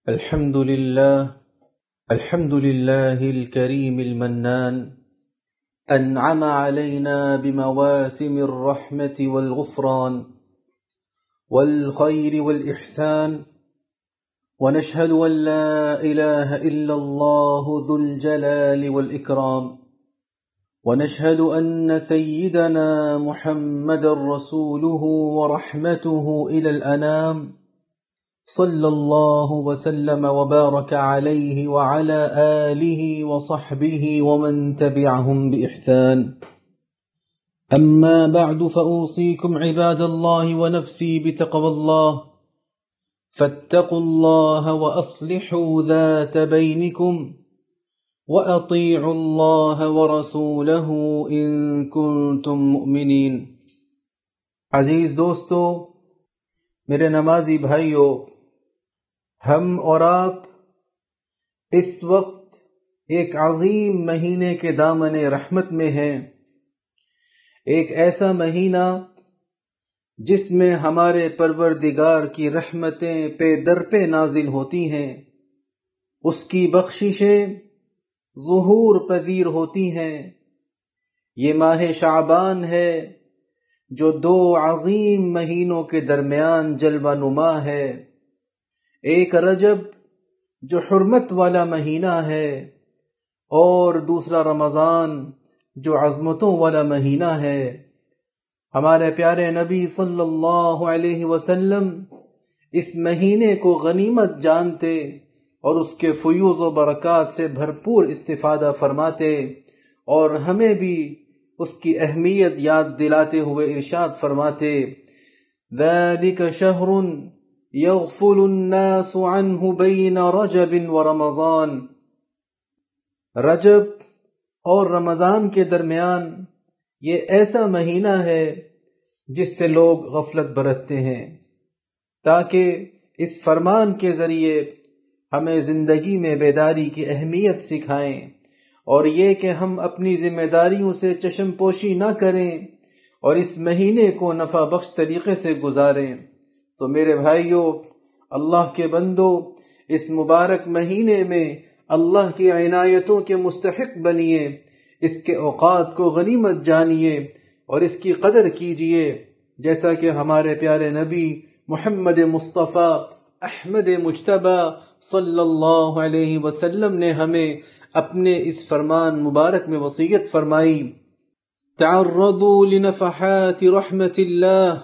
الحمد لله الكريم المنان أنعم علينا بمواسم الرحمة والغفران والخير والإحسان، ونشهد أن لا إله إلا الله ذو الجلال والإكرام، ونشهد أن سيدنا محمد رسوله ورحمته إلى الأنام، صلى الله وسلم وبارك عليه وعلى آله وصحبه ومن تبعهم بإحسان. أما بعد، فأوصيكم عباد الله ونفسي بتقوى الله، فاتقوا الله وأصلحوا ذات بينكم، وأطيعوا الله ورسوله إن كنتم مؤمنين. عزیز دوستو، میرے نمازی بھائیو، ہم اور آپ اس وقت ایک عظیم مہینے کے دامن رحمت میں ہیں، ایک ایسا مہینہ جس میں ہمارے پروردگار کی رحمتیں پہ در پہ نازل ہوتی ہیں، اس کی بخششیں ظہور پذیر ہوتی ہیں. یہ ماہ شعبان ہے جو دو عظیم مہینوں کے درمیان جلوہ نما ہے، ایک رجب جو حرمت والا مہینہ ہے اور دوسرا رمضان جو عظمتوں والا مہینہ ہے. ہمارے پیارے نبی صلی اللہ علیہ وسلم اس مہینے کو غنیمت جانتے اور اس کے فیوز و برکات سے بھرپور استفادہ فرماتے، اور ہمیں بھی اس کی اہمیت یاد دلاتے ہوئے ارشاد فرماتے: ذَلِكَ شَهْرٌ يَغْفُلُ النَّاسُ عَنْهُ بَيْنَ رَجَبٍ وَرَمَضَانٍ. رجب اور رمضان کے درمیان یہ ایسا مہینہ ہے جس سے لوگ غفلت برتتے ہیں، تاکہ اس فرمان کے ذریعے ہمیں زندگی میں بیداری کی اہمیت سکھائیں، اور یہ کہ ہم اپنی ذمہ داریوں سے چشم پوشی نہ کریں اور اس مہینے کو نفع بخش طریقے سے گزاریں. تو میرے بھائیو، اللہ کے بندو، اس مبارک مہینے میں اللہ کی عنایتوں کے مستحق بنیے، اس کے اوقات کو غنیمت جانیے اور اس کی قدر کیجیے، جیسا کہ ہمارے پیارے نبی محمد مصطفیٰ احمد مجتبی صلی اللہ علیہ وسلم نے ہمیں اپنے اس فرمان مبارک میں وصیت فرمائی: تعرضوا لنفحات رحمت اللہ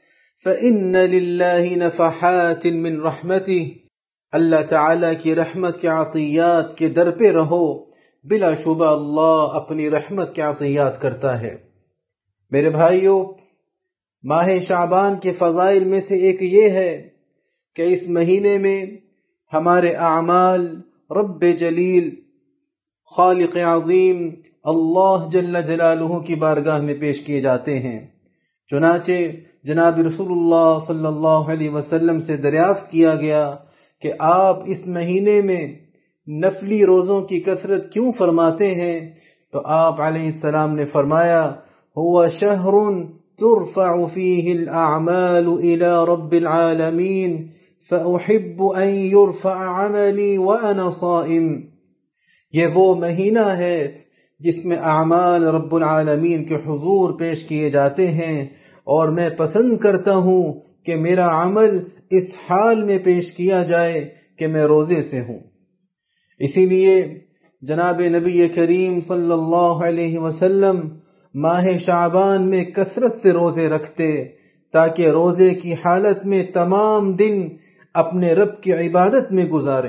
فإن للہ نفحات من رحمتہ. اللہ تعالیٰ کی رحمت کے عطیات کے در پہ رہو، بلا شبہ اللہ اپنی رحمت کے عطیات کرتا ہے. میرے بھائیو، ماہ شعبان کے فضائل میں سے ایک یہ ہے کہ اس مہینے میں ہمارے اعمال رب جلیل خالق عظیم اللہ جل جلالہ کی بارگاہ میں پیش کیے جاتے ہیں. چنانچہ جناب رسول اللہ صلی اللہ علیہ وسلم سے دریافت کیا گیا کہ آپ اس مہینے میں نفلی روزوں کی کثرت کیوں فرماتے ہیں؟ تو آپ علیہ السلام نے فرمایا: هو شهر ترفع فيه الأعمال إلى رب العالمين فأحب أن يرفع عملي وأنا صائم. یہ وہ مہینہ ہے جس میں اعمال رب العالمین کے حضور پیش کیے جاتے ہیں، اور میں پسند کرتا ہوں کہ میرا عمل اس حال میں پیش کیا جائے کہ میں روزے سے ہوں. اسی لیے جناب نبی کریم صلی اللہ علیہ وسلم ماہ شعبان میں کثرت سے روزے رکھتے، تاکہ روزے کی حالت میں تمام دن اپنے رب کی عبادت میں گزاریں.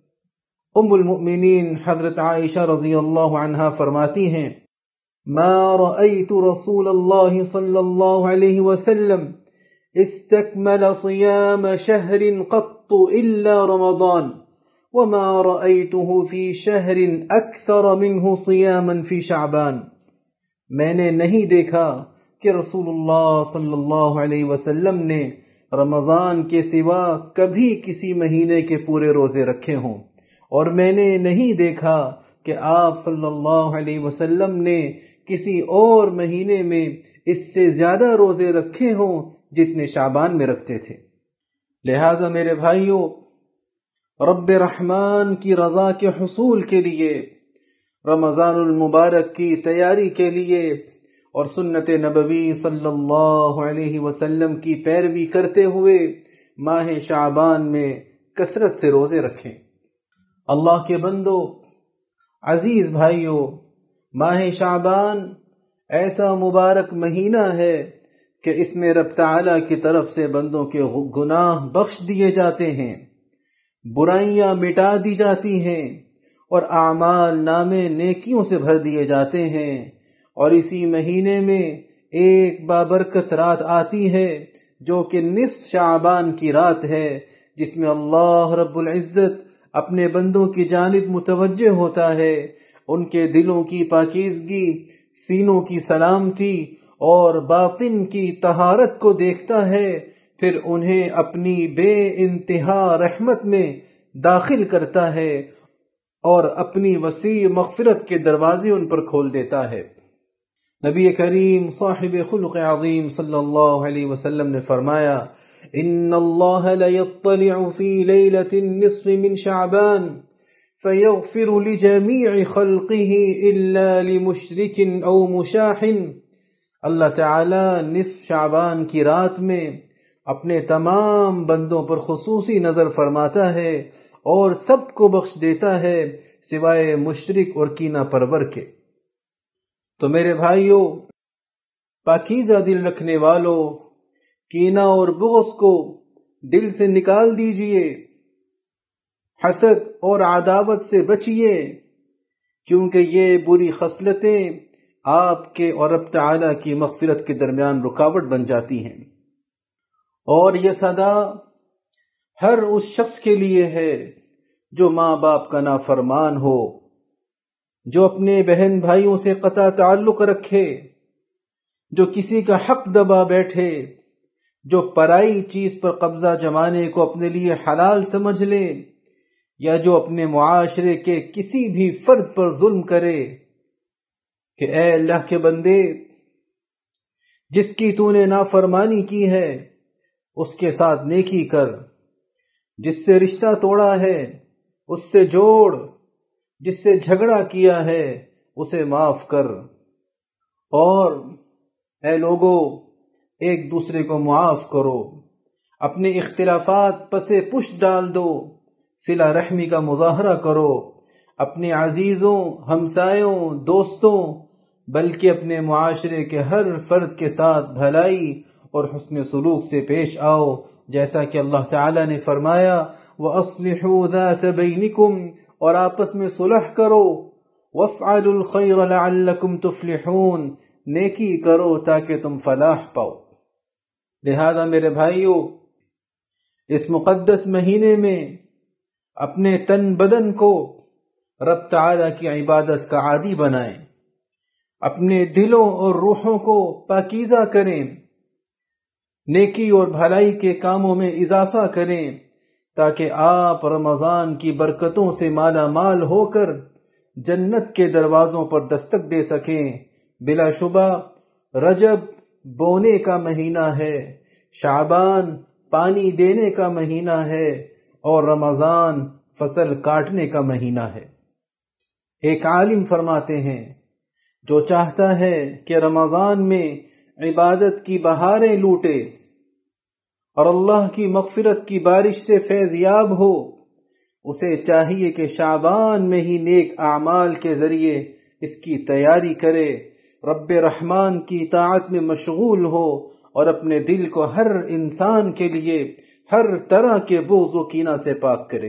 ام المؤمنین حضرت عائشہ رضی اللہ عنہا فرماتی ہیں: ما رأيت رسول اللہ صلی اللہ علیہ وسلم استکمل صیام شہر قط الا رمضان وما رأيته في شہر اکثر منہ صیاما فی شعبان. میں نے نہیں دیکھا کہ رسول اللہ صلی اللہ علیہ وسلم نے رمضان کے سوا کبھی کسی مہینے کے پورے روزے رکھے ہوں، اور میں نے نہیں دیکھا کہ آپ صلی اللہ علیہ وسلم نے کسی اور مہینے میں اس سے زیادہ روزے رکھے ہوں جتنے شعبان میں رکھتے تھے. لہٰذا میرے بھائیوں، رب رحمان کی رضا کے حصول کے لیے، رمضان المبارک کی تیاری کے لیے اور سنت نبوی صلی اللہ علیہ وسلم کی پیروی کرتے ہوئے ماہ شعبان میں کثرت سے روزے رکھیں۔ اللہ کے بندو، عزیز بھائیو، ماہ شعبان ایسا مبارک مہینہ ہے کہ اس میں رب تعالیٰ کی طرف سے بندوں کے گناہ بخش دیے جاتے ہیں، برائیاں مٹا دی جاتی ہیں اور اعمال نامے نیکیوں سے بھر دیے جاتے ہیں۔ اور اسی مہینے میں ایک بابرکت رات آتی ہے جو کہ نصف شعبان کی رات ہے، جس میں اللہ رب العزت اپنے بندوں کی جانب متوجہ ہوتا ہے، ان کے دلوں کی پاکیزگی، سینوں کی سلامتی اور باطن کی طہارت کو دیکھتا ہے، پھر انہیں اپنی بے انتہا رحمت میں داخل کرتا ہے اور اپنی وسیع مغفرت کے دروازے ان پر کھول دیتا ہے۔ نبی کریم صاحب خلق عظیم صلی اللہ علیہ وسلم نے فرمایا، ان اللہ لیطلع فی لیلۃ النصف من شعبان فیغفر لجمیع خلقہ الا لمشرک او مشاح۔ اللہ تعالی نصف شعبان کی رات میں اپنے تمام بندوں پر خصوصی نظر فرماتا ہے اور سب کو بخش دیتا ہے سوائے مشرک اور کینہ پرور کے۔ تو میرے بھائیو، پاکیزہ دل رکھنے والوں، کینہ اور بغض کو دل سے نکال دیجئے، حسد اور عداوت سے بچیے، کیونکہ یہ بری خصلتیں آپ کے اور رب تعالیٰ کی مغفرت کے درمیان رکاوٹ بن جاتی ہیں۔ اور یہ صدا ہر اس شخص کے لیے ہے جو ماں باپ کا نافرمان ہو، جو اپنے بہن بھائیوں سے قطع تعلق رکھے، جو کسی کا حق دبا بیٹھے، جو پرائی چیز پر قبضہ جمانے کو اپنے لیے حلال سمجھ لے، یا جو اپنے معاشرے کے کسی بھی فرد پر ظلم کرے، کہ اے اللہ کے بندے، جس کی تو نے نافرمانی کی ہے اس کے ساتھ نیکی کر، جس سے رشتہ توڑا ہے اس سے جوڑ، جس سے جھگڑا کیا ہے اسے معاف کر، اور اے لوگو، ایک دوسرے کو معاف کرو، اپنے اختلافات پسے پشت ڈال دو، صلہ رحمی کا مظاہرہ کرو، اپنے عزیزوں، ہمسایوں، دوستوں، بلکہ اپنے معاشرے کے ہر فرد کے ساتھ بھلائی اور حسن سلوک سے پیش آؤ، جیسا کہ اللہ تعالیٰ نے فرمایا، وَأَصْلِحُوا ذَاتَ بَيْنِكُمْ، اور آپس میں صلح کرو، وَافْعَلُوا الْخَيْرَ لَعَلَّكُمْ تُفْلِحُونَ، نیکی کرو تاکہ تم فلاح پاؤ۔ لہذا میرے بھائیو، اس مقدس مہینے میں اپنے تن بدن کو رب تعالیٰ کی عبادت کا عادی بنائیں، اپنے دلوں اور روحوں کو پاکیزہ کریں، نیکی اور بھلائی کے کاموں میں اضافہ کریں، تاکہ آپ رمضان کی برکتوں سے مالا مال ہو کر جنت کے دروازوں پر دستک دے سکیں۔ بلا شبہ رجب بونے کا مہینہ ہے، شعبان پانی دینے کا مہینہ ہے، اور رمضان فصل کاٹنے کا مہینہ ہے۔ ایک عالم فرماتے ہیں، جو چاہتا ہے کہ رمضان میں عبادت کی بہاریں لوٹے اور اللہ کی مغفرت کی بارش سے فیض یاب ہو، اسے چاہیے کہ شعبان میں ہی نیک اعمال کے ذریعے اس کی تیاری کرے، رب رحمان کی اطاعت میں مشغول ہو اور اپنے دل کو ہر انسان کے لیے ہر طرح کے بغض و کینہ سے پاک کرے۔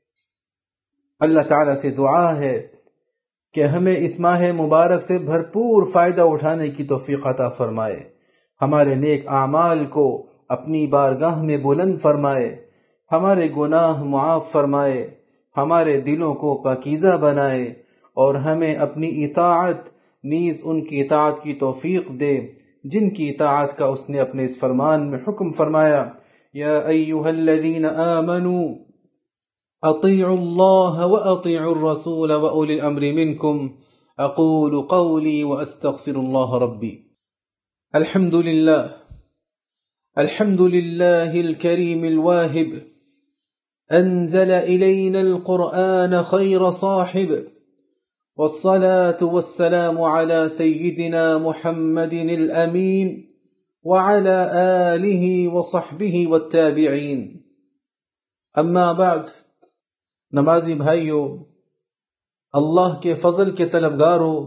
اللہ تعالیٰ سے دعا ہے کہ ہمیں اس ماہ مبارک سے بھرپور فائدہ اٹھانے کی توفیق عطا فرمائے، ہمارے نیک اعمال کو اپنی بارگاہ میں بلند فرمائے، ہمارے گناہ معاف فرمائے، ہمارے دلوں کو پاکیزہ بنائے، اور ہمیں اپنی اطاعت نیز ان کی اطاعت کی توفیق دے جن کی اطاعت کا اس نے اپنے اس فرمان میں حکم فرمایا، یا ایھا الذین آمنوا اطیعوا اللہ واطیعوا الرسول واولی الامر منکم، اقول قولی واستغفر اللہ ربی۔ الحمد للہ الحمد للہ الکریم الواہب، أنزل إلينا القرآن خير صاحب، والصلاة والسلام على سيدنا محمد الأمين وعلى آله وصحبه والتابعين. اما بعد، نمازی بھائیو، اللہ کے فضل کے طلبگاروں،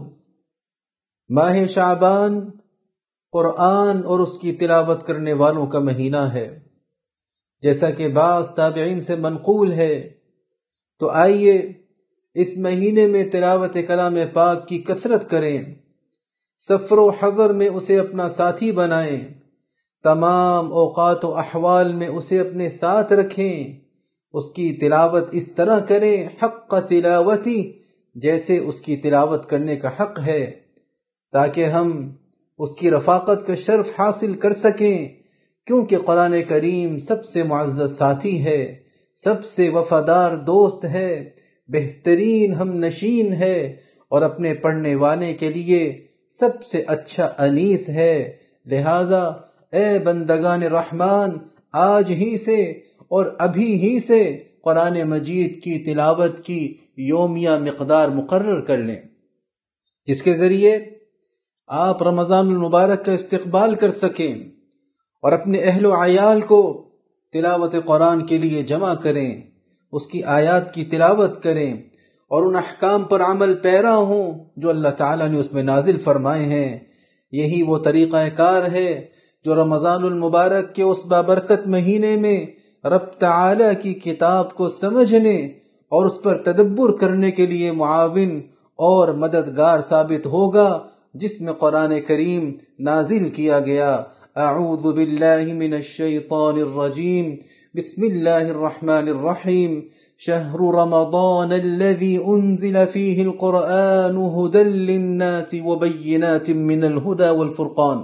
ماہ شعبان قرآن اور اس کی تلاوت کرنے والوں کا مہینہ ہے، جیسا کہ بعض تابعین سے منقول ہے۔ تو آئیے اس مہینے میں تلاوت کلام پاک کی کثرت کریں، سفر و حضر میں اسے اپنا ساتھی بنائیں، تمام اوقات و احوال میں اسے اپنے ساتھ رکھیں، اس کی تلاوت اس طرح کریں حق تلاوتی، جیسے اس کی تلاوت کرنے کا حق ہے، تاکہ ہم اس کی رفاقت کا شرف حاصل کر سکیں، کیونکہ قرآن کریم سب سے معزز ساتھی ہے، سب سے وفادار دوست ہے، بہترین ہم نشین ہے، اور اپنے پڑھنے والے کے لیے سب سے اچھا انیس ہے۔ لہذا اے بندگان رحمان، آج ہی سے اور ابھی ہی سے قرآن مجید کی تلاوت کی یومیہ مقدار مقرر کر لیں، جس کے ذریعے آپ رمضان المبارک کا استقبال کر سکیں اور اپنے اہل و عیال کو تلاوت قرآن کے لیے جمع کریں، اس کی آیات کی تلاوت کریں اور ان احکام پر عمل پیرا ہوں جو اللہ تعالیٰ نے اس میں نازل فرمائے ہیں۔ یہی وہ طریقہ کار ہے جو رمضان المبارک کے اس بابرکت مہینے میں رب تعالیٰ کی کتاب کو سمجھنے اور اس پر تدبر کرنے کے لیے معاون اور مددگار ثابت ہوگا، جس میں قرآن کریم نازل کیا گیا۔ اعوذ باللہ من الشیطان الرجیم، بسم اللہ الرحمن الرحیم، شہر رمضان الذي انزل فيه القرآن هدى للناس وبینات من الہدى والفرقان۔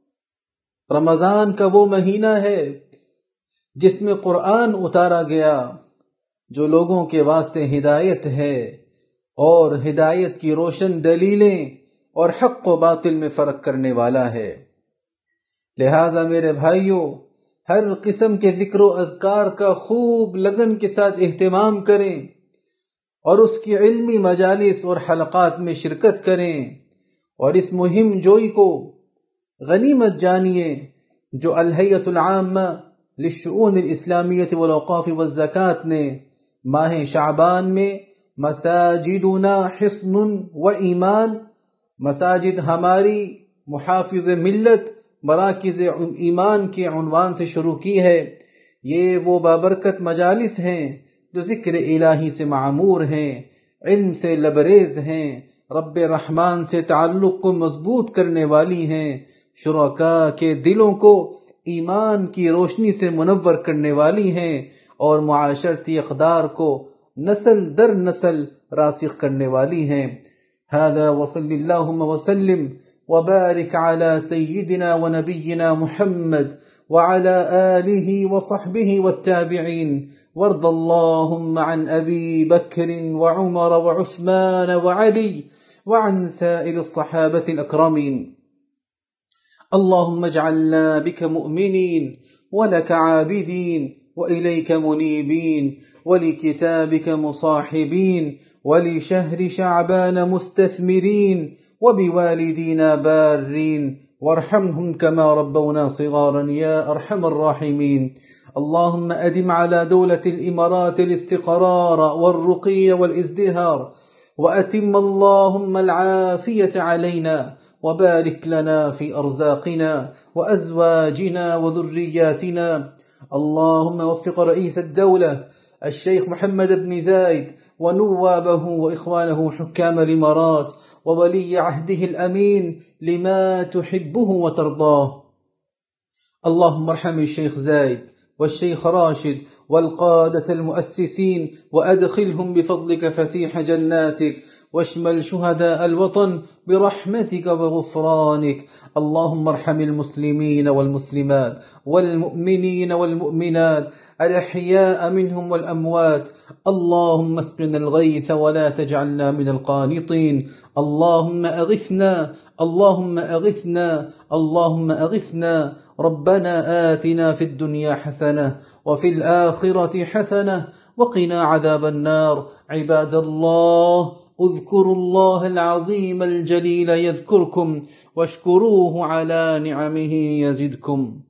رمضان کا وہ مہینہ ہے جس میں قرآن اتارا گیا، جو لوگوں کے واسطے ہدایت ہے اور ہدایت کی روشن دلیلیں اور حق و باطل میں فرق کرنے والا ہے۔ لہٰذا میرے بھائیوں، ہر قسم کے ذکر و اذکار کا خوب لگن کے ساتھ اہتمام کریں اور اس کی علمی مجالس اور حلقات میں شرکت کریں، اور اس مہم جوئی کو غنیمت جانیے جو الہیئۃ العامہ للشؤون الاسلامیہ والاوقاف والزکوٰۃ نے ماہ شعبان میں مساجدنا حصن و ایمان، مساجد ہماری محافظ ملت، مراکز ایمان کے عنوان سے شروع کی ہے۔ یہ وہ بابرکت مجالس ہیں جو ذکر الہی سے معمور ہیں، علم سے لبریز ہیں، رب رحمان سے تعلق کو مضبوط کرنے والی ہیں، شرکاء کے دلوں کو ایمان کی روشنی سے منور کرنے والی ہیں، اور معاشرتی اقدار کو نسل در نسل راسخ کرنے والی ہیں۔ هذا وصل اللهم وسلم وبارك على سيدنا ونبينا محمد وعلى آله وصحبه والتابعين، وارض اللهم عن أبي بكر وعمر وعثمان وعلي وعن سائر الصحابة الأكرمين. اللهم اجعلنا بك مؤمنين ولك عابدين وإليك منيبين ولكتابك مصاحبين ولشهر شعبان مستثمرين وبوالدينا بارين وارحمهم كما ربونا صغارا يا أرحم الراحمين. اللهم أدم على دولة الإمارات الاستقرار والرقي والازدهار، وأتم اللهم العافية علينا، وبارك لنا في أرزاقنا وأزواجنا وذرياتنا. اللهم وفق رئيس الدولة الشيخ محمد بن زايد ونوابه وإخوانه حكام الإمارات وولي عهده الأمين لما تحبه وترضاه. اللهم ارحم الشيخ زايد والشيخ راشد والقادة المؤسسين، وأدخلهم بفضلك فسيح جناتك، واشمل شهداء الوطن برحمتك وغفرانك. اللهم ارحم المسلمين والمسلمات والمؤمنين والمؤمنات الأحياء منهم والأموات. اللهم اسقنا الغيث ولا تجعلنا من القانطين. اللهم أغثنا، اللهم أغثنا، اللهم أغثنا. ربنا آتنا في الدنيا حسنة وفي الآخرة حسنة وقنا عذاب النار. عباد الله، اذكروا الله العظيم الجليل يذكركم واشكروه على نعمه يزدكم.